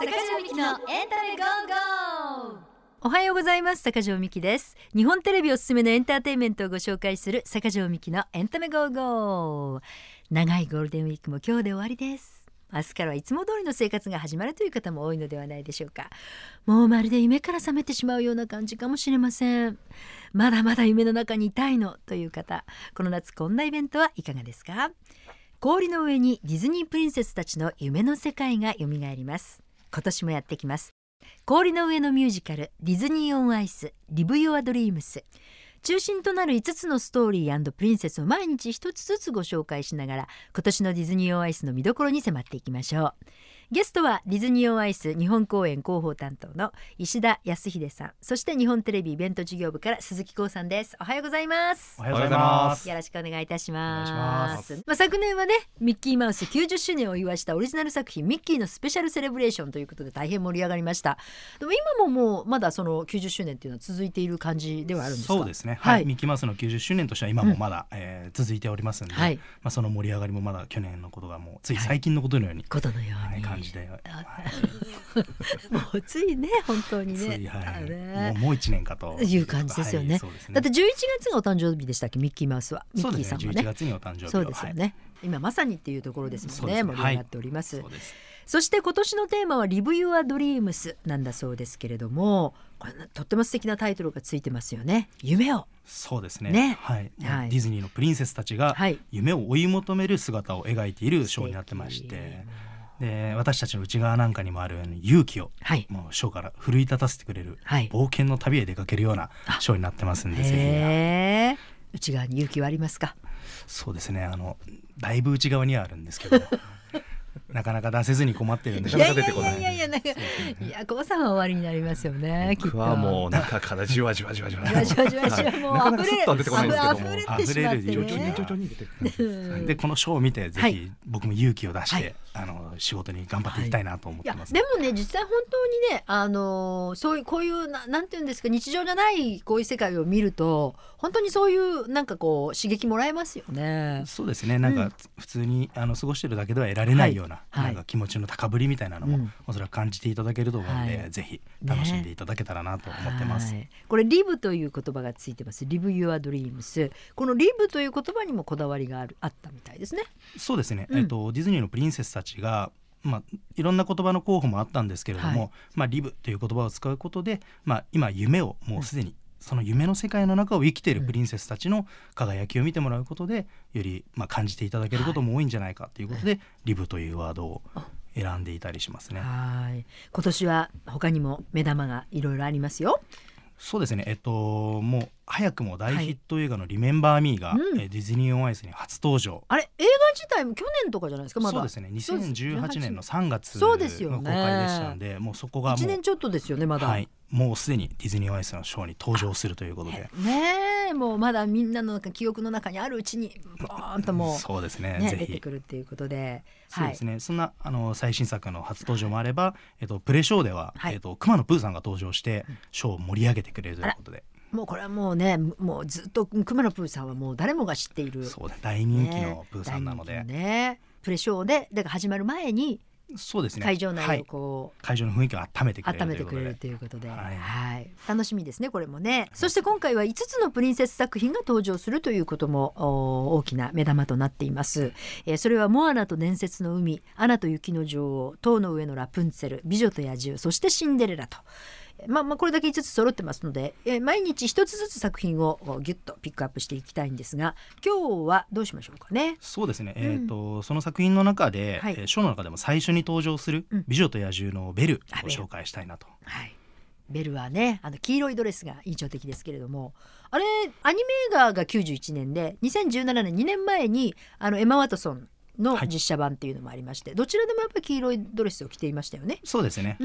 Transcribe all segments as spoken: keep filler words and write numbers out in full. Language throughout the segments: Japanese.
坂上美希のエンタメゴーゴー。 おはようございます。坂上美希です。日本テレビおすすめのエンターテインメントをご紹介する坂上美希のエンタメゴーゴー。長いゴールデンウィークも今日で終わりです。明日からはいつも通りの生活が始まるという方も多いのではないでしょうか。もうまるで夢から覚めてしまうような感じかもしれません。まだまだ夢の中にいたいのという方、この夏こんなイベントはいかがですか。氷の上にディズニープリンセスたちの夢の世界がよみがえります。今年もやってきます。氷の上のミュージカルディズニーオンアイスリブヨアドリームス。中心となるいつつのストーリー&プリンセスを毎日一つずつご紹介しながら、今年のディズニーオンアイスの見どころに迫っていきましょう。ゲストはディズニーオンアイス日本公演広報担当の石田康秀さん、そして日本テレビイベント事業部から鈴木光さんです。おはようございます。 おはようございます。 よろしくお願いいたします。 お願いします。 まあ、昨年はねミッキーマウスきゅうじゅっしゅうねんを祝いしたオリジナル作品ミッキーのスペシャルセレブレーションということで大変盛り上がりました。でも今ももうまだそのきゅうじゅっしゅうねんっていうのは続いている感じではあるんですか。 そうですね、はいはい、 ミッキーマウスのきゅうじゅっしゅうねんとしては今もまだ、うんえー、続いておりますので、はいまあ、その盛り上がりもまだ去年のことがもうつい最近のことのように、 はい、ことのように、 はい、感じで、はいもうついね本当にね、 つい、はい、 ねもうもういちねんかという感じですよね、はい、そうですね。だってじゅういちがつがお誕生日でしたっけ、ミッキーマウスは。ミッキーさんはね、 そうですね、じゅういちがつにお誕生日を。 そうですよね、はい、今まさにっていうところですもんね、盛り上がっております、はい、そうです。そして今年のテーマはリブユアドリームスなんだそうですけれども、これとっても素敵なタイトルがついてますよね。夢を。 そうですね、 ね、 はいはい、 ディズニーのプリンセスたちが夢を追い求める姿を描いているショーになってまして、で私たちの内側なんかにもある勇気を、はい、もうショーから奮い立たせてくれる、はい、冒険の旅へ出かけるようなショーになってますんで、ぜひ内側に勇気はありますか。 そうですね、あのだいぶ内側にはあるんですけどなかなか出せずに困ってるんで、 いやいやいやいやいや、なんか、いや、こうさんは終わりになりますよね。 僕はもう中からじわじわじわじわじわじわじわじわ、もう溢れ出てこないんですけども、 溢れてしまってね、 徐々に徐々に出てくる。でこのショーを見てぜひ僕も勇気を出して、はい、あの仕事に頑張っていきたいなと思ってます、 はい、いやでもね実際本当にね、あのそういうこういうな、なんていうんですか、日常じゃないこういう世界を見ると本当にそういうなんかこう刺激もらえますよね。 そうですね、なんか普通に、うん、あの過ごしてるだけでは得られないような、はい、なんか気持ちの高ぶりみたいなのも、うん、おそらく感じていただけると思うので、はい、ぜひ楽しんでいただけたらなと思ってます、 ね、これリブという言葉がついてます。リブユアドリームス。このリブという言葉にもこだわりがあるあったみたいですね。 そうですね、うん、えっと、ディズニーのプリンセスたちがまあ、いろんな言葉の候補もあったんですけれども、はいまあ、リブという言葉を使うことで、まあ、今夢をもうすでに、うん、その夢の世界の中を生きているプリンセスたちの輝きを見てもらうことでよりまあ感じていただけることも多いんじゃないかということで、はい、リブというワードを選んでいたりしますね。 はい、今年は他にも目玉がいろいろありますよ。 そうですね、えっと、もう早くも大ヒット映画のリメンバーミーが、はいうん、ディズニーオンアイスに初登場。 あれ映画自体も去年とかじゃないですか。まだそうですね、にせんじゅうはちねんのさんがつの公開でしたので、もうそこがもういちねんちょっとですよねまだ、 はい、もうすでにディズニーオンアイスのショーに登場するということでねえ、もうまだみんなの記憶の中にあるうちにボーンともう、 そうですね、 ね、 ぜひ出てくるっていうことで、 そうですね、はい、そんなあの最新作の初登場もあれば、えっと、プレショーでは、はいえっと、熊野プーさんが登場してショーを盛り上げてくれるということで、 もうこれはもうね、もうずっと熊野プーさんはもう誰もが知っている、 そうだ、大人気のプーさんなので、 ねね、プレショーでだから始まる前にそうですね、 会場内をこう、 はい、会場の雰囲気を温めてくれる温めてくれるということで、 はいはい、楽しみですねこれもね。そして今回はいつつのプリンセス作品が登場するということも大きな目玉となっています、えー、それはモアナと伝説の海、アナと雪の女王、塔の上のラプンツェル、美女と野獣、そしてシンデレラと、まあ、まあこれだけいつつ揃ってますので、えー、毎日一つずつ作品をギュッとピックアップしていきたいんですが、今日はどうしましょうかね。 そうですね、うん、えー、とその作品の中で、はい、ショーの中でも最初に登場する美女と野獣のベルを紹介したいなと、 うん、はい、ベルはね、あの黄色いドレスが印象的ですけれども、あれアニメ映画がきゅうじゅういちねんでにせんじゅうななねんにねんまえにあのエマ・ワトソンの実写版っていうのもありまして、はい、どちらでもやっぱり黄色いドレスを着ていましたよね。 そうですね、 うん、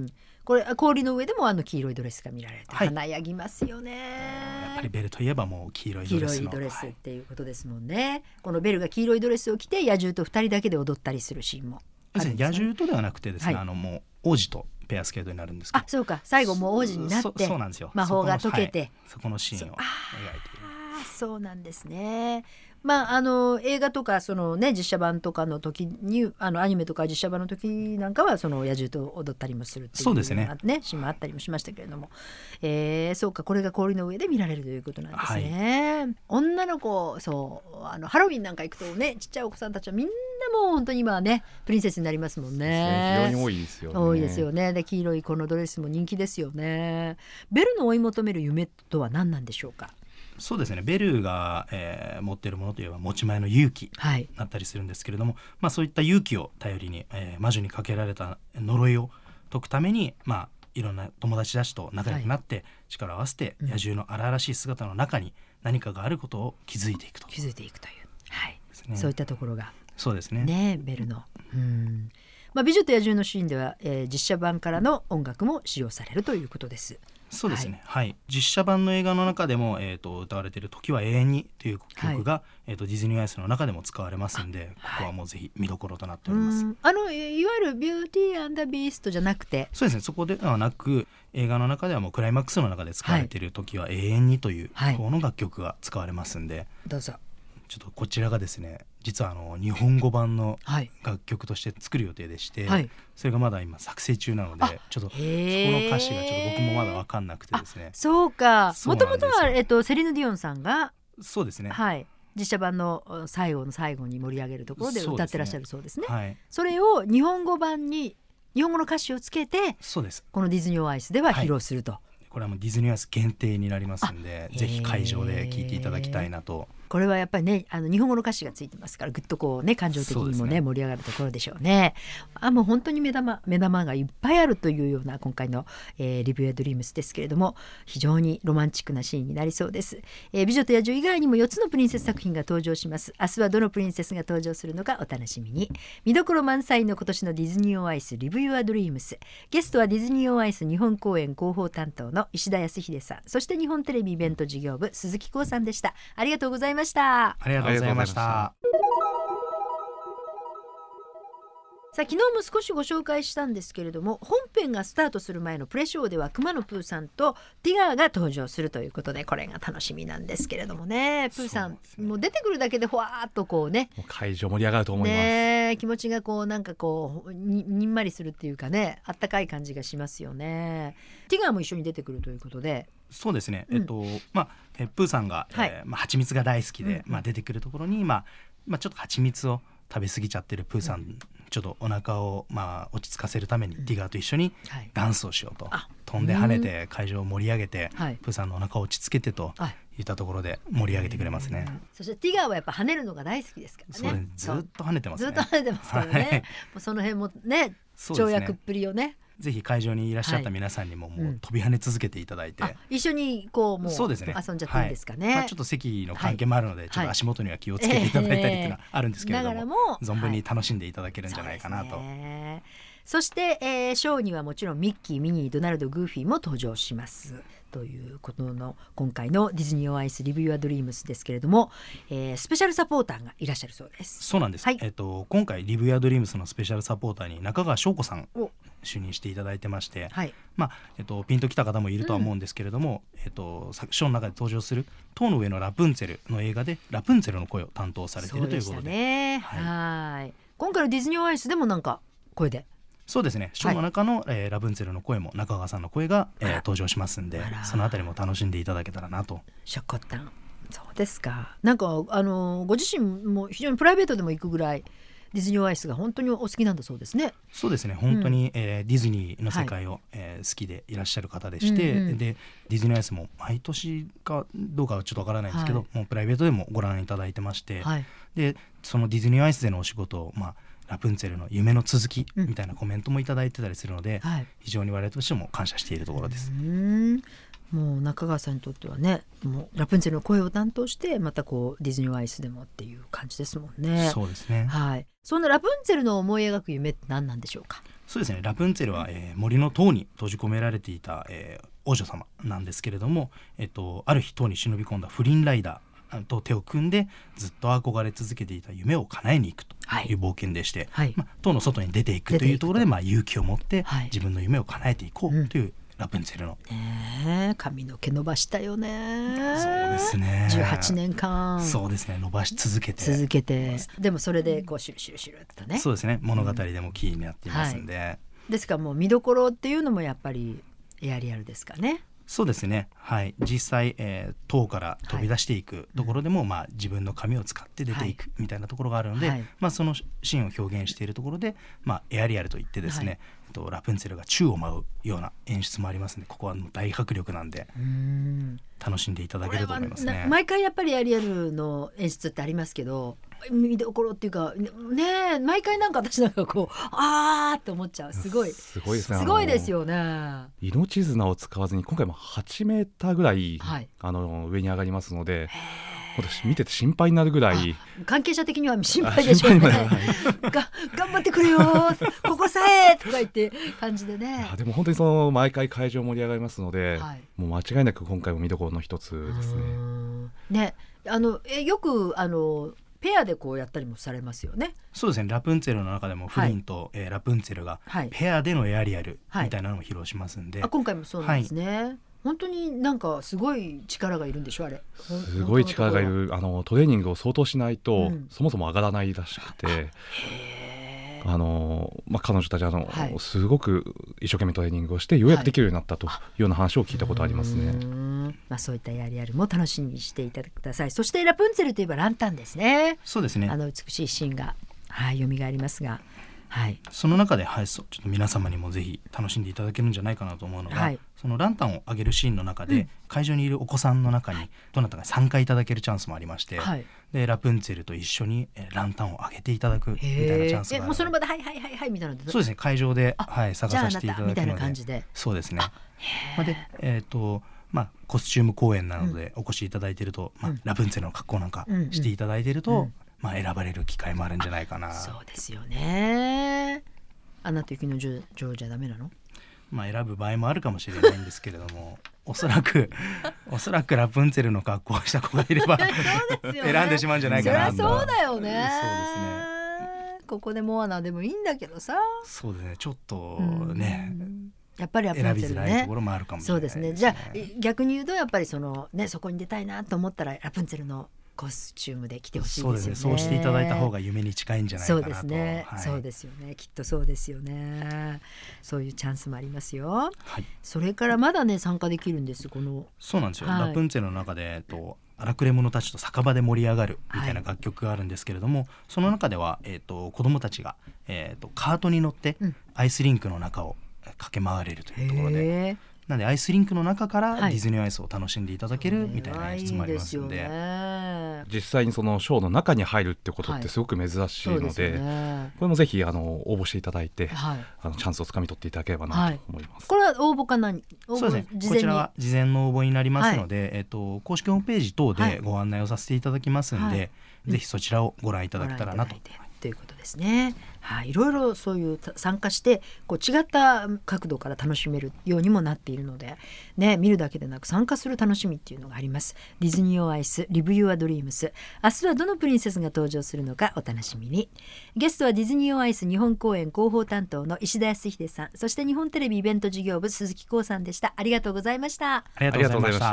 これ氷の上でもあの黄色いドレスが見られて華やぎますよね、 はい、やっぱりベルといえばもう黄色いドレスの黄色いドレスっていうことですもんね、はい、このベルが黄色いドレスを着て野獣とふたりだけで踊ったりするシーンもあるんですよね。 野獣とではなくてですね、はい、あのもう王子とペアスケートになるんですけど、 あ、そうか、最後もう王子になって、 そそうなんですよ、 魔法が解けて、 そこの、はい、そこのシーンを描いている。 あ、そうなんですね。 まあ、あの映画とかその、ね、実写版とかの時にあのアニメとか実写版の時なんかはその野獣と踊ったりもするっていうそうですねようなねシーンもあったりもしましたけれども、えー、そうかこれが氷の上で見られるということなんですね、はい、女の子そうあのハロウィンなんか行くとねちっちゃいお子さんたちはみんなもう本当に今はねプリンセスになりますもんね。 非常に多いですよね。 多いですよね。で黄色いこのドレスも人気ですよね。ベルの追い求める夢とは何なんでしょうか。 そうですねベルが、えー、持っているものといえば持ち前の勇気だったりするんですけれども、はいまあ、そういった勇気を頼りに、えー、魔女にかけられた呪いを解くために、まあ、いろんな友達たちと仲良くなって、はい、力を合わせて野獣の荒々しい姿の中に何かがあることを気づいていくと気づいていくという、はいね、 そういったところがそうですねねベルのうんまあ、美女と野獣のシーンでは、えー、実写版からの音楽も使用されるということです。 そうですね、はいはい、実写版の映画の中でも、えー、と歌われている時は永遠にという曲が、はいえー、とディズニーアイスの中でも使われますんで、ここはもうぜひ見どころとなっております。 あのいわゆるビューティーアンドビーストじゃなくてそうですねそこではなく映画の中ではもうクライマックスの中で使われている時は永遠にという方の楽曲が使われますんで、はい、 どうぞ。 ちょっとこちらがですね実はあの日本語版の楽曲として作る予定でして、はい、それがまだ今作成中なのでちょっとそこの歌詞がちょっと僕もまだ分かんなくてですね。 そうかもともとは、えっと、セリヌ・ディオンさんがそうですね、 はい、実写版の最後の最後に盛り上げるところで歌ってらっしゃるそうですね。 そ, うですね、はい、 それを日本語版に日本語の歌詞をつけてそうですこのディズニー・オン・アイスでは披露すると、はい、 これはもうディズニーアイス限定になりますんでぜひ会場で聴いていただきたいなと。 これはやっぱりねあの日本語の歌詞がついてますからぐっとこうね感情的にも ね, ね盛り上がるところでしょうね。あもう本当に目玉目玉がいっぱいあるというような今回の、えー、リビュー・ア・ドリームスですけれども非常にロマンチックなシーンになりそうです、えー、美女と野獣以外にもよっつのプリンセス作品が登場します。明日はどのプリンセスが登場するのかお楽しみに。見どころ満載の今年のディズニー・オン・アイスリビュー・ア・ドリームスゲストはディズニー・オン・アイス日本公演広報担当の石田康秀さんそして日本テレビイベント事業部鈴木光さんでした。ありがとうございました。 ありがとうございました。 さあ昨日も少しご紹介したんですけれども本編がスタートする前のプレショーでは熊野プーさんとティガーが登場するということでこれが楽しみなんですけれどもねプーさん、ね、もう出てくるだけでほわーっとこうねもう会場盛り上がると思います、 ね、気持ちがこうなんかこう に, にんまりするっていうかねあったかい感じがしますよね。ティガーも一緒に出てくるということでそうですね、うん、えっとまあえプーさんが、はいえーまあ、蜂蜜が大好きで、うんまあ、出てくるところに、まあまあ、ちょっと蜂蜜を食べ過ぎちゃってるプーさん、うん、ちょっとお腹をまあ落ち着かせるために、うん、ティガーと一緒にダンスをしようと、はい、飛んで跳ねて会場を盛り上げて、うん、プーさんのお腹を落ち着けてといったところで盛り上げてくれますね、はい、 そしてティガーはやっぱ跳ねるのが大好きですからね。 それずっと跳ねてますね。 ずっと跳ねてますからね、はい、もうその辺もね跳躍っぷりをねぜひ会場にいらっしゃった皆さんにももう飛び跳ね続けていただいて、 はいうん、一緒にこうもうそうですね遊んじゃっていいですかね、 はいまあ、ちょっと席の関係もあるので、はい、ちょっと足元には気をつけていただいたりっていうのはあるんですけれども、えー、も存分に楽しんでいただけるんじゃないかなと、はい、 そして、えー、ショーにはもちろんミッキーミニードナルドグーフィーも登場しますということの今回のディズニー・オン・アイスリビュー・ア・ドリームスですけれども、えー、スペシャルサポーターがいらっしゃるそうです。 そうなんです、はいえー、と今回リビュー・ア・ドリームスのスペシャルサポーターに中川翔子さん就任していただいてまして、はいまあえー、とピンときた方もいるとは思うんですけれども、うんえー、とショーの中で登場する塔の上のラプンツェルの映画でラプンツェルの声を担当されているということで、 ねはい、はい今回のディズニー・オン・アイスでもなんか声でそうですねショーの中の、はいえー、ラプンツェルの声も中川さんの声が、えー、登場しますんでそのあたりも楽しんでいただけたらなと。 ショコタンそうですか。なんかあのご自身も非常にプライベートでも行くぐらいディズニー・オン・アイスが本当にお好きなんだそうですね。 そうですね本当に、うんえー、ディズニーの世界を、はいえー、好きでいらっしゃる方でして、うんうん、でディズニー・アイスも毎年かどうかはちょっとわからないんですけど、はい、もうプライベートでもご覧いただいてまして、はい、でそのディズニー・アイスでのお仕事をまあラプンツェルの夢の続きみたいなコメントもいただいてたりするので、うんはい、非常に我々としても感謝しているところです。 うんもう中川さんにとってはねもうラプンツェルの声を担当してまたこうディズニーアイスでもっていう感じですもんね。 そうですね、 はい、そんなラプンツェルの思い描く夢って何なんでしょうか。 そうですねラプンツェルは、えー、森の塔に閉じ込められていた、えー、王女様なんですけれども、えっと、ある日塔に忍び込んだ不倫ライダーと手を組んでずっと憧れ続けていた夢を叶えに行くという冒険でして、はいまあ、塔の外に出ていくというところで、まあ、勇気を持って自分の夢を叶えていこうというラプンツェルの。 ねえ、髪の毛伸ばしたよね。 そうですね。 じゅうはちねんかん。 そうですね、伸ばし続けて続けて、でもそれでこうシュルシュルシュルっとね。 そうですね、物語でもキーになっていますんで、 はい、ですからもう見どころっていうのもやっぱりエアリアルですかね。 そうですね、はい、実際、えー、塔から飛び出していくところでも、はい、まあ、自分の髪を使って出ていくみたいなところがあるので、はい、まあ、そのシーンを表現しているところで、まあ、エアリアルといってですね、はい、えっと、ラプンツェルが宙を舞うような演出もありますので、ここはもう大迫力なんでうん楽しんでいただけると思いますね。 毎回やっぱりエアリアルの演出ってありますけど、見どころっていうかね、毎回なんか私なんかこうあーって思っちゃう。すごいすごいですね。 すごいですよね。 命綱を使わずに今回もはちメーターぐらい、はい、あの上に上がりますので、私見てて心配になるぐらい、 関係者的には心配でしょうね。が頑張ってくれよここさえとか言って感じでね。 でも本当にその毎回会場盛り上がりますので、はい、もう間違いなく今回も見どころの一つですね。 ね、あのえよくあのペアでこうやったりもされますよね。 そうですね、ラプンツェルの中でもフリンと、はい、えー、ラプンツェルがペアでのエアリアルみたいなのも披露しますんで、 はい、あ、今回もそうなんですね、はい、本当になんかすごい力がいるんでしょあれ。 すごい力がいる。あのトレーニングを相当しないと、うん、そもそも上がらないらしくて、ああの、まあ、彼女たちあの、はい、すごく一生懸命トレーニングをしてようやくできるようになったというような話を聞いたことありますね。 うーん、まあ、そういったエアリアルも楽しみにしていただください。そしてラプンツェルといえばランタンですね。 そうですね、 あの美しいシーンが、はい、蘇りますが、はい、 その中で、はい、そうちょっと皆様にもぜひ楽しんでいただけるんじゃないかなと思うのが、はい、そのランタンを上げるシーンの中で、うん、会場にいるお子さんの中にどなたか参加いただけるチャンスもありまして、はい、でラプンツェルと一緒にランタンを上げていただくみたいなチャンスがある。 もうその場ではいはいはいはいみたいな。 そうですね、会場で、はい、探させていただくので、 みたいな感じで。 そうですね。まあ、で、えーとまあ、コスチューム公演なのでお越しいただいていると、うん、まあ、ラプンツェルの格好なんかしていただいていると、うんうん、まあ、選ばれる機会もあるんじゃないかな。 そうですよね。アナと雪の女王じゃダメなの？ まあ、選ぶ場合もあるかもしれないんですけれどもおそらくおそらくラプンツェルの格好をした子がいれば選んでしまうんじゃないかなと。 そりゃそうだよね。 そうですね。 ここでモアナでもいいんだけどさ。 そうですね、ちょっとね、 やっぱりラプンツェルね、 選びづらいところもあるかもしれないですね。 そうですね。じゃあ逆に言うとやっぱりその、ね、そこに出たいなと思ったらラプンツェルのコスチュームで来てほしいですよね。 そうですね、そうしていただいた方が夢に近いんじゃないかなと。 そうですね、はい、そうですよね、きっとそうですよね。そういうチャンスもありますよ、はい、それからまだね参加できるんですこの。 そうなんですよ、はい、ラプンツェルの中で、えっと、荒くれ者たちと酒場で盛り上がるみたいな楽曲があるんですけれども、はい、その中では、えっと、子どもたちが、えっと、カートに乗ってアイスリンクの中を駆け回れるというところで、なのでアイスリンクの中からディズニーアイスを楽しんでいただけるみたいな演出もありますので、 はい、 実際にそのショーの中に入るってことってすごく珍しいので、はい、ね、これもぜひあの応募していただいて、はい、あのチャンスをつかみ取っていただければなと思います、はい、 これは応募か何？応募そうですね、こちらは事前の応募になりますので、はい、えっと、公式ホームページ等でご案内をさせていただきますので、はい、ぜひそちらをご覧いただけたらなと。 ということですね。はい、いろいろそういう参加してこう違った角度から楽しめるようにもなっているので、ね、見るだけでなく参加する楽しみっていうのがあります。ディズニーオンアイスリブユアドリームス、明日はどのプリンセスが登場するのかお楽しみに。ゲストはディズニーオンアイス日本公演広報担当の石田康秀さん、そして日本テレビイベント事業部鈴木光さんでした。ありがとうございました。 ありがとうございました。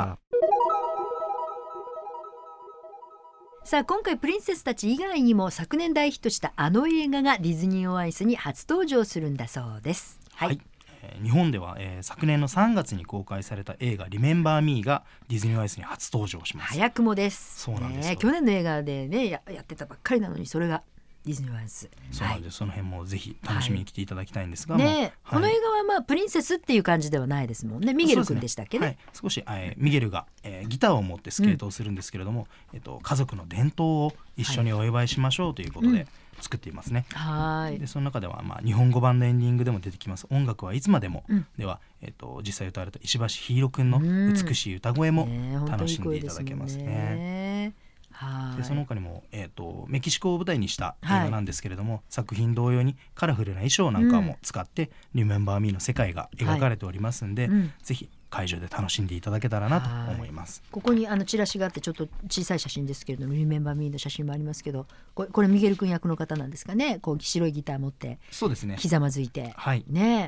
さあ今回プリンセスたち以外にも昨年大ヒットしたあの映画がディズニーオンアイスに初登場するんだそうです。はい、はい、 えー、日本では、えー、昨年のさんがつに公開された映画リメンバーミーがディズニーオンアイスに初登場します。 早くもです。 そうなんですよ、 ね、去年の映画で、ね、や, やってたばっかりなのにそれがディズニーオンアイス。 そうなんです、はい、その辺もぜひ楽しみに来ていただきたいんですが、 はい、ね、 はい、 この映画はまあプリンセスっていう感じではないですもんね。ミゲル君でしたっけね。 はい、少し、えー、ミゲルが、えー、ギターを持ってスケートをするんですけれども、うん、えっと、家族の伝統を一緒にお祝いしましょうということで作っていますね、 はい、 でその中では、まあ、日本語版のエンディングでも出てきます音楽はいつまでも、うん、では、えっと、実際歌われた石橋ひいろくんの美しい歌声も楽しんでいただけますね。はい、でその他にも、えーと、メキシコを舞台にした映画なんですけれども、はい、作品同様にカラフルな衣装なんかも使って、うん、リメンバーミーの世界が描かれておりますんで、はい、うん、ぜひ会場で楽しんでいただけたらなと思います。 ここにあのチラシがあってちょっと小さい写真ですけれどもリメンバーミーの写真もありますけど、これ、これミゲル君役の方なんですかね。こう白いギター持ってそうですね、 ひざまずいて、 はい、 ね、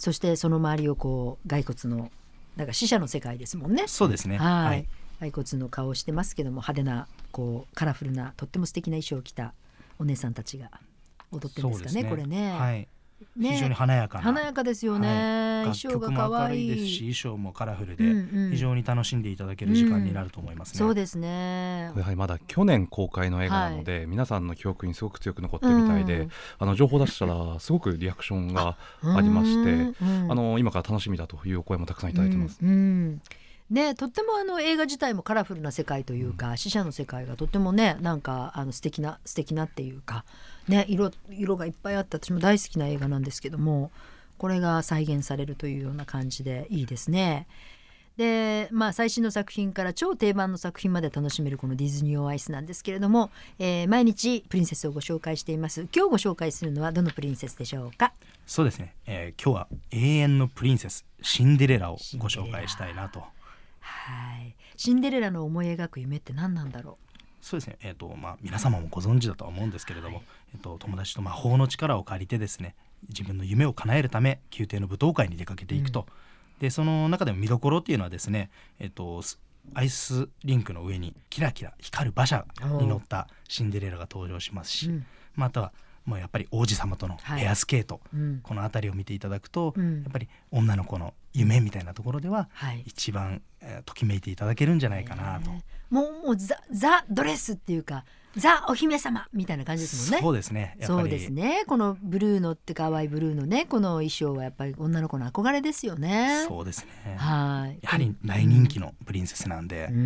そしてその周りをこう骸骨のだから死者の世界ですもんね。 そうですね。 はい、 はい、 骸骨の顔をしてますけども、派手なこうカラフルなとっても素敵な衣装を着たお姉さんたちが踊ってるんですか ね, そうですねこれね、 はいね非常に華やかな、 華やかですよね、 はい、 衣装が楽曲も明可愛いるいですし、衣装もカラフルで、 うんうん非常に楽しんでいただける時間になると思いますね。 そうですね。 やはりまだ去年公開の映画なので、はい、皆さんの記憶にすごく強く残ってるみたいで、うん、あの情報出したらすごくリアクションがありまして、うんうん、あの今から楽しみだというお声もたくさんいただいてます、 うんうんね、とってもあの映画自体もカラフルな世界というか、うん、死者の世界がとってもねなんかあの素敵な素敵なっていうか、ね、色, 色がいっぱいあって私も大好きな映画なんですけども、これが再現されるというような感じでいいですね。で、まあ、最新の作品から超定番の作品まで楽しめるこのディズニーオンアイスなんですけれども、えー、毎日プリンセスをご紹介しています。今日ご紹介するのはどのプリンセスでしょうか？ そうですね、えー、今日は永遠のプリンセスシンデレラをご紹介したいなと。 はい、シンデレラの思い描く夢って何なんだろう。 そうですね、えーとまあ、皆様もご存知だとは思うんですけれども、はい、えーと、友達と魔法の力を借りてですね、自分の夢を叶えるため宮廷の舞踏会に出かけていくと、うん、でその中でも見どころっていうのはですね、えーと、アイスリンクの上にキラキラ光る馬車に乗ったシンデレラが登場しますし、うん、またはもうやっぱり王子様とのエアスケート、はい、うん、この辺りを見ていただくと、うん、やっぱり女の子の夢みたいなところでは、はい、一番、えー、ときめいていただけるんじゃないかなと。 もう、もうザ、ザドレスっていうかザお姫様みたいな感じですもんね。 そうですね、やっぱりそうですね。このブルーのって淡いブルーのねこの衣装はやっぱり女の子の憧れですよね。 そうですね、 はい、 やはり大人気のプリンセスなんで、うん、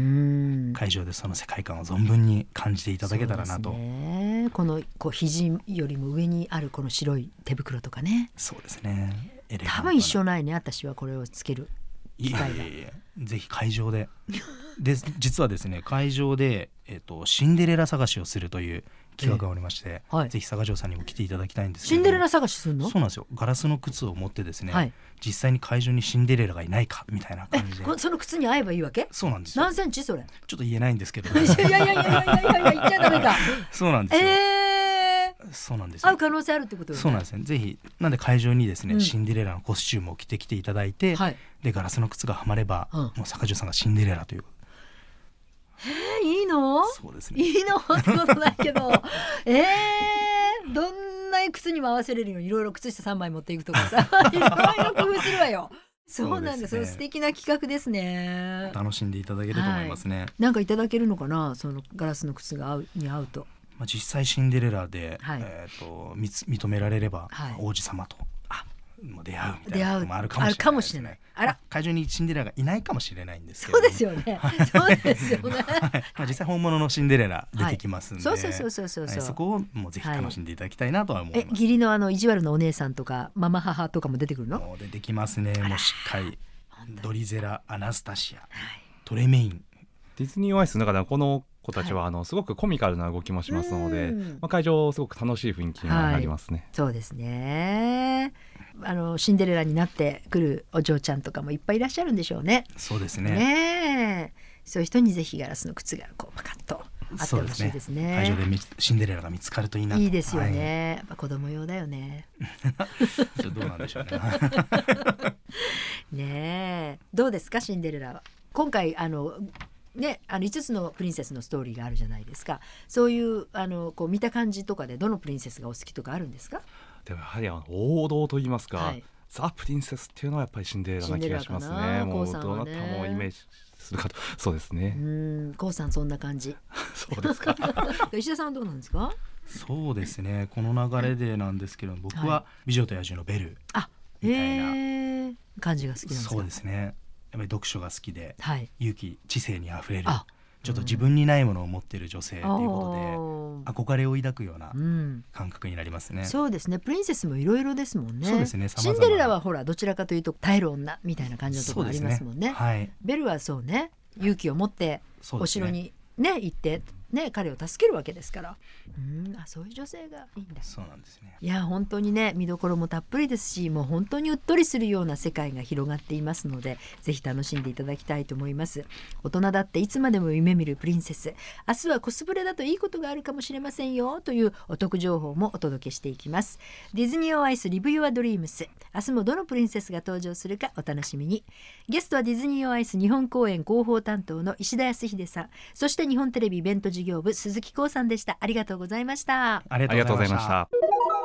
会場でその世界観を存分に感じていただけたらなと。 そうですね、このこう肘よりも上にあるこの白い手袋とかね。 そうですね、エレガントな、 多分一生ないね私はこれをつける機会が。いやいやいや、 ぜひ会場でで実はですね会場で、えーと、シンデレラ探しをするという企画がありまして、えーはい、ぜひ佐賀城さんにも来ていただきたいんですけど、 シンデレラ探しするの？ そうなんですよ。ガラスの靴を持ってですね、はい、実際に会場にシンデレラがいないかみたいな感じで。 その靴に合えばいいわけ？ そうなんですよ。 何センチそれ？ ちょっと言えないんですけどいやいやいやいやいやいや言っちゃダメかそうなんですよ、 えー、 そうなんですよ。 合う可能性あるってことよね。 そうなんですね。ぜひなんで会場にですね、うん、シンデレラのコスチュームを着てきていただいて、はい、でガラスの靴がはまれば、うん、もう佐賀城さんがシンデレラという。 えー、いいの？ そうですね。 いいのってことないけどえー、どんな靴にも合わせれるようにいろいろ靴下さんまい持っていくとかさいろいろ工夫するわよ。そうなんです、ね、素敵な企画ですね。 楽しんでいただけると思いますね、はい、 なんかいただけるのかな、そのガラスの靴が合うに合うと。 まあ、実際シンデレラで、はい、えー、と認められれば、はい、王子様と出会うみたいなこともあるかもしれないですね。あるかもしれない。あら、まあ、会場にシンデレラがいないかもしれないんですけど、 そうですよねそうですよね、はい、 まあ、実際本物のシンデレラ出てきますんで、 はい、そうそうそうそうそう、 そこをもうぜひ楽しんでいただきたいなとは思います、 はい、え義理のあの意地悪のお姉さんとかママ母とかも出てくるの？ もう出てきますね。もうしっかりドリゼラ、アナスタシア、はい、トレメイン。 ディズニーオンアイスの中ではこの子たちはあのすごくコミカルな動きもしますので、まあ、会場すごく楽しい雰囲気になりますね、はい、 そうですね。あのシンデレラになってくるお嬢ちゃんとかもいっぱいいらっしゃるんでしょうね。 そうですね。 ねえ、そういう人にぜひガラスの靴がこうパカッとあってほしいですね。 会場でシンデレラが見つかるといいなと。 いいですよね、はい、やっぱ子供用だよねどうなんでしょうねねえ、どうですかシンデレラは。今回あのね、あのいつつのプリンセスのストーリーがあるじゃないですか。そういうあのこう見た感じとかでどのプリンセスがお好きとかあるんですか？ でもやはりあの王道といいますか、はい、ザ・プリンセスっていうのはやっぱりシンデレラな気がしますね。もうどなたもイメージするかと。そうですね。 うん、コウさんそんな感じそうですか石田さんはどうなんですか？ そうですね、この流れでなんですけど、僕は美女と野獣のベルみたいな、 はい、感じが好きなんですか？ そうですね、やっぱり読書が好きで、はい、勇気知性にあふれる、ちょっと自分にないものを持っている女性ということで、憧れを抱くような感覚になりますね、うん、 そうですね。プリンセスもいろいろですもんね。 そうですね、 シンデレラはほらどちらかというと耐える女みたいな感じのところありますもんね。 はい、 ベルはそうね、勇気を持ってお城にね行ってね、彼を助けるわけですから、うん、あ、そういう女性がいいんだ。 そうなんですね。 いや本当にね、見どころもたっぷりですし、もう本当にうっとりするような世界が広がっていますので、ぜひ楽しんでいただきたいと思います。大人だっていつまでも夢見るプリンセス、明日はコスプレだといいことがあるかもしれませんよというお得情報もお届けしていきます。ディズニー・オン・アイス Live Your Dreams、 明日もどのプリンセスが登場するかお楽しみに。ゲストはディズニー・オン・アイス日本公演広報担当の石田康秀さん、そして日本テレビイベント事業部鈴木光さんでした。ありがとうございました。 ありがとうございました。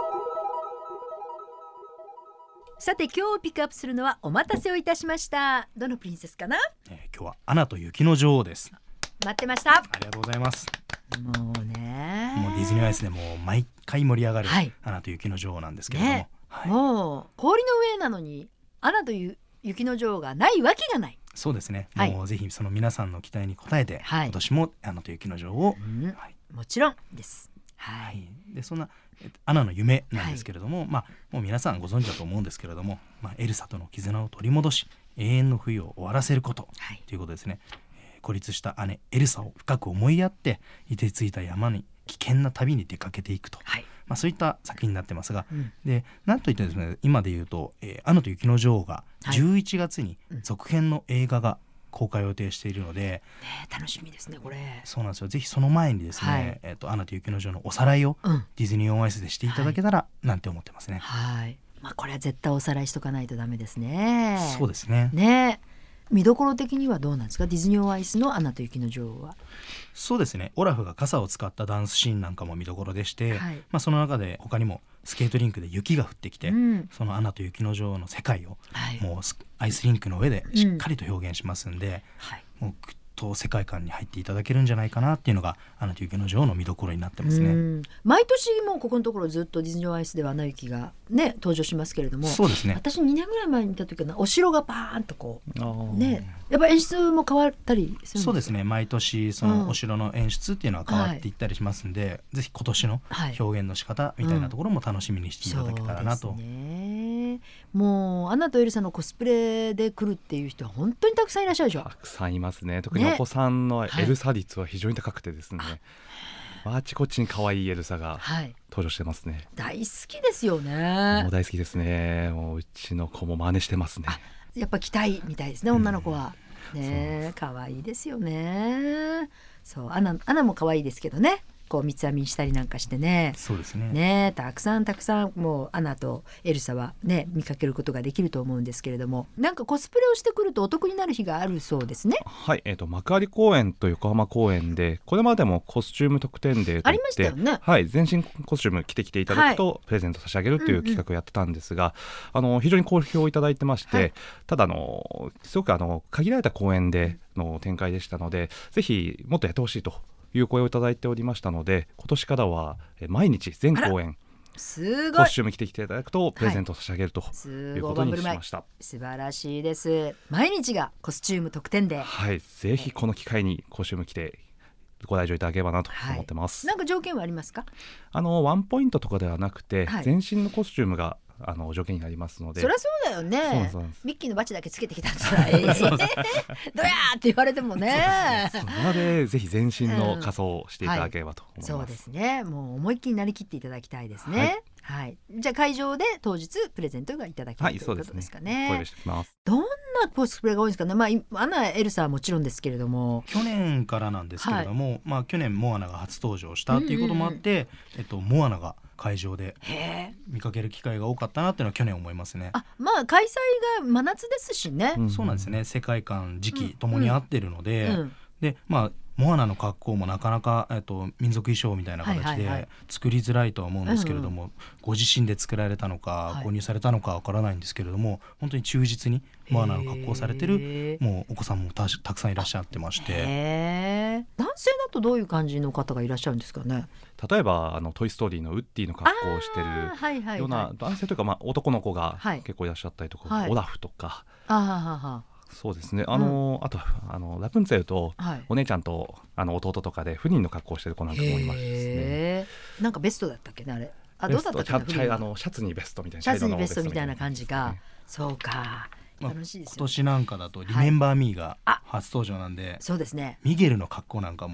さて今日ピックアップするのは、お待たせをいたしました。どのプリンセスかな。 えー、今日はアナと雪の女王です。 待ってました。 ありがとうございます。 もうね、 もうディズニーアイスでもう毎回盛り上がる、 はい、 アナと雪の女王なんですけれども、 ね、 はい、 もう氷の上なのにアナという雪の女王がないわけがない。 そうですね、 はい、 もうぜひその皆さんの期待に応えて、 はい、 今年もアナと雪の女王を、 うん、 はい、 もちろんです。 はいはい、でそんなアナの夢なんですけれども、はい、まあ、もう皆さんご存知だと思うんですけれども、まあ、エルサとの絆を取り戻し永遠の冬を終わらせること、はい、ということですね。えー、孤立した姉エルサを深く思いやって凍てついた山に危険な旅に出かけていくと、はい、まあ、そういった作品になってますが、うん、でなんといってですね、今で言うと、えー、アナと雪の女王がじゅういちがつに続編の映画が公開を予定しているので、 ね、楽しみですねこれ。 そうなんですよ。ぜひその前にですね、はい、えー、とアナと雪の女王のおさらいをディズニーオンアイスでしていただけたらなんて思ってますね。 はい、まあ、これは絶対おさらいしとかないとダメですね。 そうですね。 ね、見どころ的にはどうなんですか、ディズニーオンアイスのアナと雪の女王は。 そうですね、オラフが傘を使ったダンスシーンなんかも見どころでして、はい、まあ、その中で他にもスケートリンクで雪が降ってきて、うん、そのアナと雪の女王の世界を、はい、もうアイスリンクの上でしっかりと表現しますんで、うん、はい、もうぐっと世界観に入っていただけるんじゃないかなっていうのがアナと雪の女王の見どころになってますね。うん、 毎年もうここのところずっとディズニーオンアイスではアナ雪がね登場しますけれども、 そうですね、 私にねんぐらい前に見た時はお城がバーンとこうね、やっぱ演出も変わったりするんですか。 そうですね、毎年そのお城の演出っていうのは変わっていったりしますんで、うん、はい、ぜひ今年の表現の仕方みたいなところも楽しみにしていただけたらなと、うん、そうですね。 もうアナとエルサのコスプレで来るっていう人は本当にたくさんいらっしゃるでしょ。 たくさんいますね。特にお子さんのエルサ率は非常に高くてですね、はい、あちこちに可愛いエルサが登場してますね。 はい、大好きですよね。 もう大好きですね。もううちの子も真似してますね。 やっぱ着たいみたいですね、女の子は、うん、ね、可愛いですよね。そう、アナ、アナも可愛いですけどね、こう三つ編みしたりなんかしてね。 そうですね。 ね、たくさんたくさんもうアナとエルサはね見かけることができると思うんですけれども、なんかコスプレをしてくるとお得になる日があるそうですね。 はい、えーと、幕張公園と横浜公園でこれまでもコスチューム特典デーといってありましたよね。 はい、全身コスチューム着てきていただくとプレゼント差し上げるという企画をやってたんですが、うんうん、あの非常に好評いただいてまして、はい、ただあのすごくあの限られた公演での展開でしたので、ぜひもっとやってほしいという声をいただいておりましたので、今年からは毎日全公演すごいコスチューム着てきていただくとプレゼントを差し上げるということにしました。 素晴らしいです。毎日がコスチューム特典で、 はい、ぜひこの機会にコスチューム着てご来場いただければなと思ってます。 はい、なんか条件はありますか。 あのワンポイントとかではなくて、はい、全身のコスチュームがあの条件になりますので。 そりゃそうだよね。ミッキーのバチだけつけてきたんですら、えー、どやーって言われてもね。 なのでぜひ全身の仮装をしていただければと思います。 うん、はい、そうですね。もう思いっきりなりきっていただきたいですね。はいはい、じゃあ会場で当日プレゼントがいただける、はい、ということですかね。 お願いしてきます。 どんなコスプレが多いんですかね。まあ、アナエルサはもちろんですけれども、 去年からなんですけれども、はい、まあ、去年モアナが初登場したっていうこともあって、うんうんうん、えっと、モアナが会場で見かける機会が多かったなっていうのは去年思いますね。 あ、まあ開催が真夏ですしね、 うん、そうなんですね。世界観時期ともに合ってるので、うんうん、でまあモアナの格好もなかなか、えっと、民族衣装みたいな形で作りづらいとは思うんですけれども、はいはいはい、ご自身で作られたのか、はい、購入されたのかわからないんですけれども、本当に忠実にモアナの格好をされてるもうお子さんも た, たくさんいらっしゃってまして。 へ男性だとどういう感じの方がいらっしゃるんですかね。 例えばあのトイストーリーのウッディの格好をしてるような男性というか、まあ、男の子が結構いらっしゃったりとか、はい、オラフとか、 あはははそうですね、あの、うん、あとあのラプンツェルとお姉ちゃんと、はい、あの弟とかで不妊の格好をしてる子なんかもいますね。 なんかベストだったっけね、あれ。あ、どうだったっけね、 あのシャツにベストみたいな、 シャツにベストみたいな感じか、ね、そうか、楽しいですよ、ね。 今年なんかだとリメンバーミーが初登場なんで、 はい、そうですね。 ミゲルの格好なんかも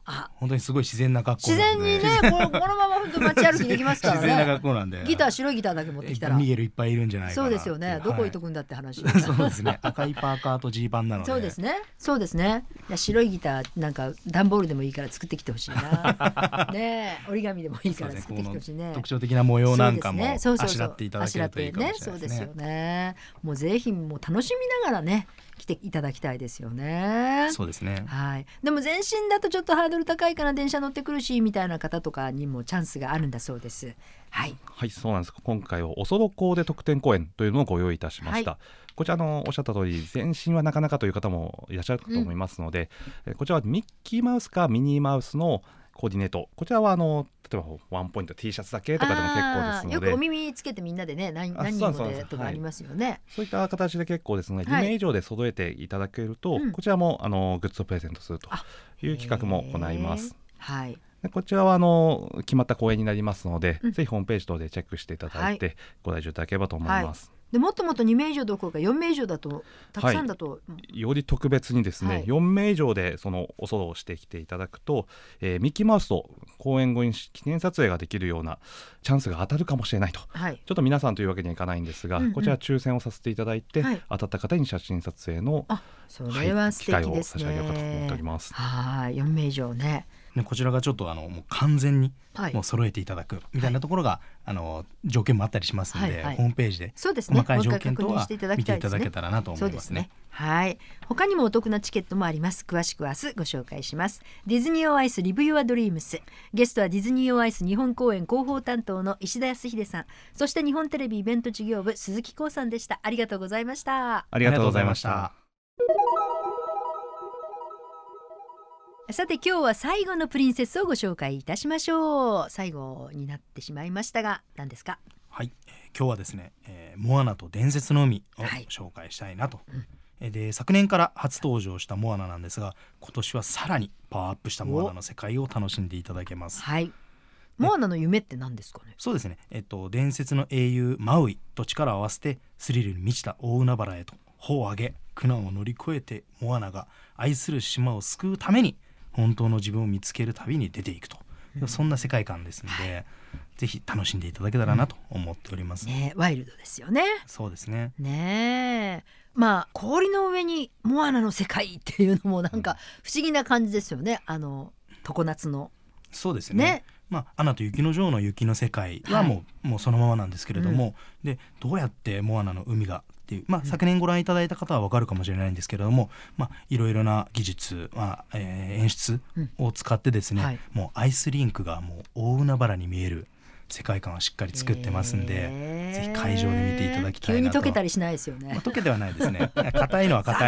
あ本当にすごい自然な格好自なんで、 然にねこのこのまま本当街歩きできますから自然なね。 格好なんで、 ギター白いギターだけ持ってきたらミゲルいっぱいいるんじゃないかな。 そうですよね、どこ置いとく、 くんだって話、 はい、そうですね、赤いパーカーとジーパンなので。 そうですねそうですね。いや白いギターなんか段ボールでもいいから作ってきてほしいなねえ折り紙でもいいから作ってきてほしいね。 特徴的な模様なんかもあそうですねしらっていただけるといいかもしれないですね。 そうですよね。もうぜひもう楽しみながらね来ていただきたいですよね。 そうですね。 はい。でも全身だとちょっとハードル高いから電車乗ってくるしみたいな方とかにもチャンスがあるんだそうです。はい。 はい、そうなんです。今回はおそろコーデ特典公演というのをご用意いたしました。はい、こちらのおっしゃった通り全身はなかなかという方もいらっしゃるかと思いますので、うん、えこちらはミッキーマウスかミニーマウスのコーディネート、こちらはあの例えばワンポイント T シャツだけとかでも結構ですので、 よくお耳つけてみんなでね 何, 何人もでとかありますよね。 そういった形で結構ですので、 はい、 にめい以上で揃えていただけると、うん、こちらもあのグッズをプレゼントするという企画も行います。 はい、 でこちらはあの決まった公演になりますので、 うん、 ぜひホームページ等でチェックしていただいて、はい、ご来場いただければと思います。 はい、でもっともっとにめい以上どころかよんめい以上だとたくさんだと、 はい、より特別にですね、はい、よんめい以上でそのおそろをしてきていただくと、えー、ミッキーマウスと公演後に記念撮影ができるようなチャンスが当たるかもしれないと、はい、ちょっと皆さんというわけにはいかないんですが、うんうん、こちら抽選をさせていただいて、はい、当たった方に写真撮影の、 あ、それは素敵ですね、 機会を差し上げようかと思っております。 はい、よんめい以上ね。 ね、こちらがちょっとあのもう完全にもう揃えていただくみたいなところが、はい、あの条件もあったりしますので、はいはい、ホームページで細かい条件とは見ていただけたらなと思いますね。 はい、他にもお得なチケットもあります。詳しくは明日ご紹介します。ディズニーオンアイスリブユアドリームス、ゲストはディズニーオンアイス日本公演広報担当の石田康秀さん、そして日本テレビイベント事業部鈴木光さんでした。ありがとうございました。 ありがとうございました。 さて今日は最後のプリンセスをご紹介いたしましょう。最後になってしまいましたが何ですか？ はい、えー、今日はですね、えー、モアナと伝説の海を紹介したいなと、はい、うん、で昨年から初登場したモアナなんですが、今年はさらにパワーアップしたモアナの世界を楽しんでいただけます。 はい、モアナの夢って何ですかね？ そうですね、えっと、伝説の英雄マウイと力を合わせてスリルに満ちた大海原へと帆を上げ苦難を乗り越えてモアナが愛する島を救うために本当の自分を見つける旅に出ていくと、うん、そんな世界観ですので、はい、ぜひ楽しんでいただけたらなと思っております、 うんね、ワイルドですよね。 そうですね。 ねえ、まあ氷の上にモアナの世界っていうのもなんか不思議な感じですよね。あの常夏の。 そうですね。ね、まあ、アナと雪の女王の雪の世界はもう、はい、もうそのままなんですけれども、うん、でどうやってモアナの海がっていう、まあ、昨年ご覧いただいた方は分かるかもしれないんですけれども、まあ、いろいろな技術、まあえー、演出を使ってですね、うん、はい、もうアイスリンクがもう大海原に見える世界観をしっかり作ってますんで、えー、ぜひ会場で見ていただきたいなと。 急に溶けたりしないですよね。 まあ、溶けてはないですね。硬いのは硬い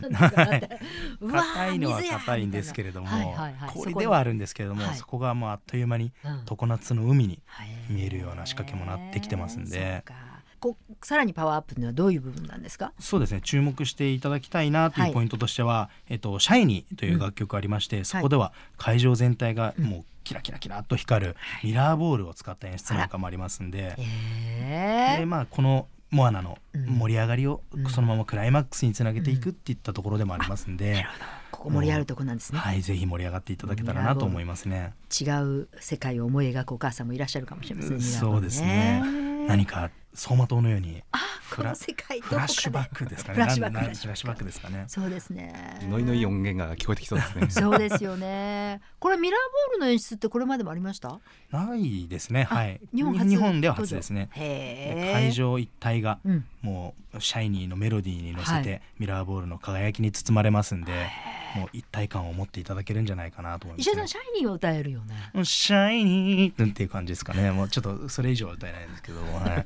硬いのは硬いんですけれども、はいはいはい、氷ではあるんですけれども、 そ, そこがもうあっという間に常夏の海に見えるような仕掛けもなってきてますんで、 えーこさらにパワーアップというのはどういう部分なんですか？ そうですね、注目していただきたいなというポイントとしては、はい、えっと、シャイニーという楽曲ありまして、うん、そこでは会場全体がもうキラキラキラっと光るミラーボールを使った演出なんかもありますんで、 えー、 で、まあ、このモアナの盛り上がりをそのままクライマックスにつなげていくっていったところでもありますんで、うんうん、 ここ盛り上がるところなんですね。 はい、ぜひ盛り上がっていただけたらなと思いますね。 違う世界を思い描くお母さんもいらっしゃるかもしれませんね。 そうですね、何か走馬灯のようにこの世界フラッシュバックですかね。 フラッシュバック、 フラッシュバックですかね。 そうですね。 ノイノイ音源が聞こえてきそうですね。 そうですよね。これミラーボールの演出ってこれまでもありました？ ないですね。はい。 日本初日本では初ですね。 へー。 会場一体がもうシャイニーのメロディーに乗せて、はい、ミラーボールの輝きに包まれますんで、もう一体感を持っていただけるんじゃないかなと思います、ね。 石田さんシャイニーを歌えるよね。 シャイニーっていう感じですかね。もうちょっとそれ以上は歌えないんですけど、はい、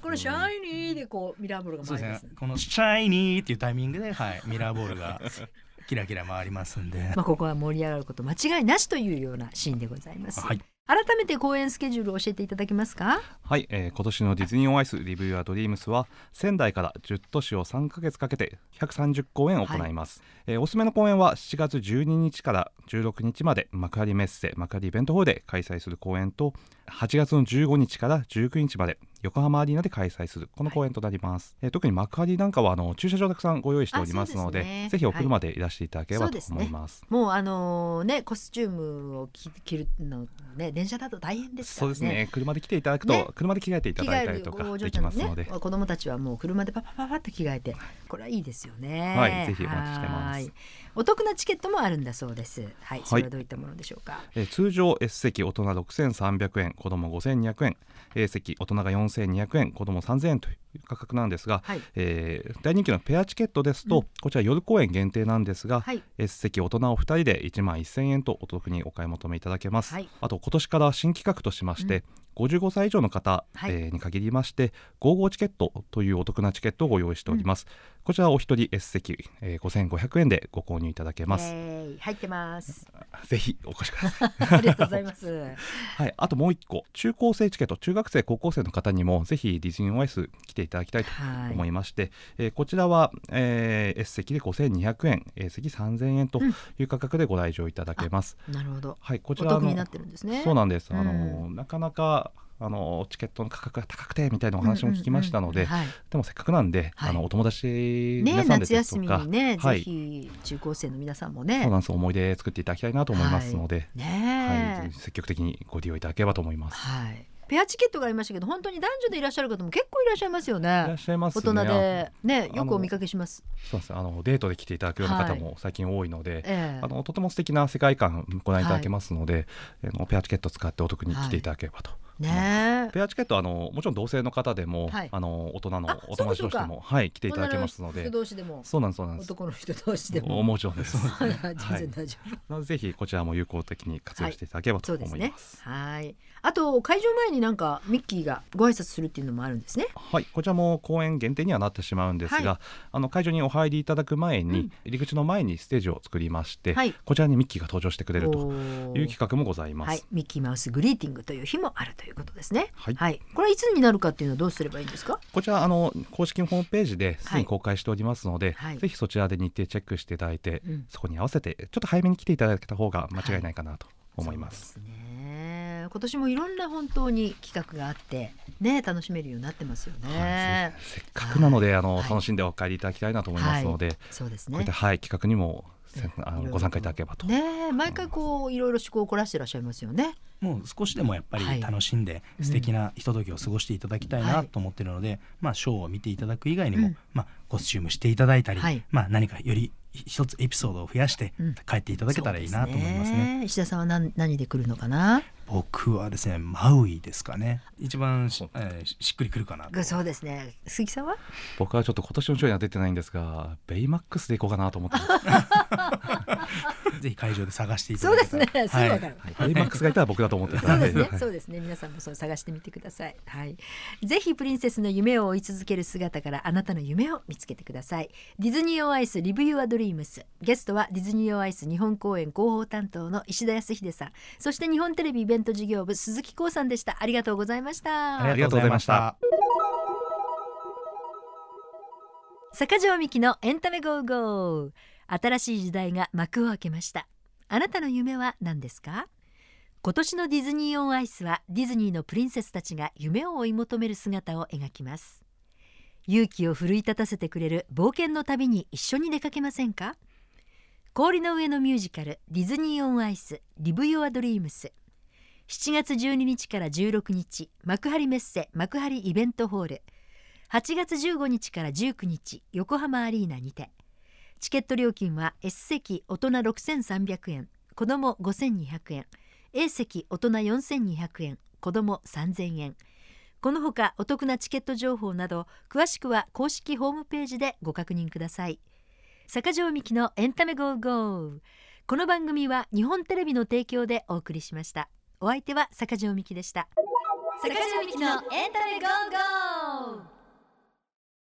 このシャイニーでこうミラーボールが回りますね。 このシャイニーっていうタイミングで、はい、ミラーボールがキラキラ回りますんで、 まあここは盛り上がること間違いなしというようなシーンでございます。 はい、 改めて公演スケジュールを教えていただけますか？ はい、えー、今年のディズニーオンアイスリブユアドリームスは仙台からじゅっ都市をさんかげつかけてひゃくさんじゅっ公演を行います、はい、えー、おすすめの公演はしちがつじゅうににちからじゅうろくにちまで幕張メッセ幕張イベントホールで開催する公演と、 はちがつのじゅうごにちからじゅうくにちまで横浜アリーナで開催するこの公演となります、はい。えー、特に幕張なんかはあの駐車場たくさんご用意しておりますの で, で、ね、ぜひお車でいらしていただければ、はい、と思います。 もうあのー、ねコスチュームを着るのね電車だと大変ですからね。 そうですね。車で来ていただくと、ね、車で着替えていただいたりとかできますので、 ね、子供たちはもう車でパパパパッと着替えてこれはいいですよね。 はい、ぜひお待ちしてます。 お得なチケットもあるんだそうです。はい、それはどういったものでしょうか。はい、 えー、通常 S 席大人ろくせんさんびゃくえん、子供ごせんにひゃくえん、A 席大人がよんせんにひゃくえん、子供さんぜんえんという価格なんですが、はい、えー、大人気のペアチケットですと、うん、こちら夜公演限定なんですが、はい、S 席大人お二人でいちまんせんえんとお得にお買い求めいただけます。はい、あと今年から新企画としまして、うん、ごじゅうごさい以上の方、はい、えー、に限りましてゴーゴーチケットというお得なチケットをご用意しております。うん、こちらお一人 S 席、えー、ごせんごひゃくえんでご購入いただけます。 入ってます。 ぜひお越しください。 ありがとうございます。 はい、あともう一個、中高生チケット、中学生高校生の方にもぜひディズニーオンアイス来ていただきたいと思いまして、はい、えー、こちらは、えー、S 席でごせんにひゃくえん、A 席さんぜんえんという価格でご来場いただけます。 うん、なるほど。 はい、こちらのお得になってるんですね。 そうなんです。あの、うん、なかなかあのチケットの価格が高くてみたいなお話も聞きましたので、うんうんうん、はい、でもせっかくなんで、はい、あのお友達皆さんでですとか、ね、夏休みにね、はい、ぜひ中高生の皆さんもね、 そうなんです、思い出作っていただきたいなと思いますので、 はい、ね、 はい、積極的にご利用いただければと思います。 はい、ペアチケットがありましたけど、本当に男女でいらっしゃる方も結構いらっしゃいますよね。いらっしゃいますね。 大人でね、よくお見かけします。 そうです、あのデートで来ていただくような方も最近多いので、はい、えー、あのとても素敵な世界観ご覧いただけますので、はい、あのペアチケット使ってお得に来ていただければと、はい、ね、ペアチケットはあのもちろん同性の方でも、はい、あの大人のお友達としても、はい、来ていただけますので、 女の人同士でも、 そうなんです、そうなんです、 男の人同士でももちろんです。 全然大丈夫、 なのでぜひこちらも有効的に活用していただければと思います。はい、そうですね。はい、あと会場前になんかミッキーがご挨拶するっていうのもあるんですね。 はい、こちらも公演限定にはなってしまうんですが、はい、あの会場にお入りいただく前に、うん、入り口の前にステージを作りまして、はい、こちらにミッキーが登場してくれるという企画もございます。はい、 ミッキーマウスグリーティングという日もあるということですね。はいはい、これはいつになるかっていうのはどうすればいいんですか。 こちらあの公式ホームページですでに公開しておりますので、はい、ぜひそちらで日程チェックしていただいて、うん、そこに合わせてちょっと早めに来ていただけた方が間違いないかなと思います。 はい、そうですね。今年もいろんな本当に企画があってね、楽しめるようになってますよね。 はい、せっかくなので、はい、あの楽しんでお帰りいただきたいなと思いますので、はい、 そうですね。 こういった、はい、企画にもあのご参加いただければと、 ね、毎回こういろいろ趣向を凝らしていらっしゃいますよね。 もう少しでもやっぱり楽しんで素敵なひとときを過ごしていただきたいなと思っているので、はい、まあ、ショーを見ていただく以外にも、うん、まあ、コスチュームしていただいたり、はい、まあ、何かより一つエピソードを増やして帰っていただけたらいいなと思いますね。うん、 すね。石田さんは 何, 何で来るのかな。 僕はですね、マウイですかね。一番 し,、えー、しっくりくるかなと。 そうですね。鈴木さんは。 僕はちょっと今年のショーには出てないんですが、ベイマックスで行こうかなと思ってますぜひ会場で探していただけたら。 そうですね、すぐ分かる。 はい、ベイマックスがいたら僕だと思ってたので。 そうですね、そうですね。皆さんもそう探してみてください。はい、ぜひプリンセスの夢を追い続ける姿からあなたの夢を見つけてください。ディズニーオンアイスリブユアドリームス。ゲストはディズニーオンアイス日本公演広報担当の石田康秀さん、そして日本テレビイベント事業部鈴木光さんでした。ありがとうございました。 ありがとうございました。 坂上美希のエンタメゴーゴー。新しい時代が幕を開けました。あなたの夢は何ですか。今年のディズニーオンアイスはディズニーのプリンセスたちが夢を追い求める姿を描きます。勇気を奮い立たせてくれる冒険の旅に一緒に出かけませんか。氷の上のミュージカルディズニーオンアイスリブユアドリームス。しちがつじゅうににちからじゅうろくにち幕張メッセ幕張イベントホール、はちがつじゅうごにちからじゅうくにち横浜アリーナにて。チケット料金は S 席大人ろくせんさんびゃくえん、子どもごせんにひゃくえん、 A 席大人よんせんにひゃくえん、子どもさんぜんえん。このほかお得なチケット情報など詳しくは公式ホームページでご確認ください。坂上美希のエンタメゴーゴー。この番組は日本テレビの提供でお送りしました。お相手は坂上美希でした。 坂上美希のエンタメゴーゴー。